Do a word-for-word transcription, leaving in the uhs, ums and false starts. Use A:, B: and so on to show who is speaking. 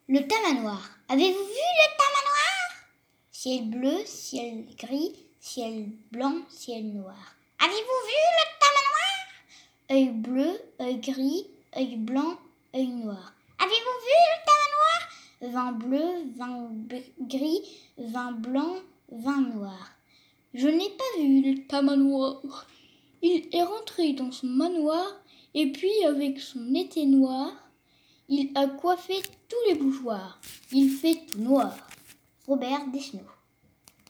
A: Le tamanoir. Avez-vous vu le tamanoir? Ciel bleu, ciel gris, ciel blanc, ciel noir. Avez-vous vu le tamanoir? Œil bleu, œil gris, œil blanc, œil noir. Avez-vous vu le tamanoir? Vin bleu, vin gris, vin blanc, vin noir. Je n'ai pas vu le tamanoir. Il est rentré dans son manoir et puis avec son été noir, il a coiffé tous les bougeoirs. Il fait tout noir. Robert Deschenaux.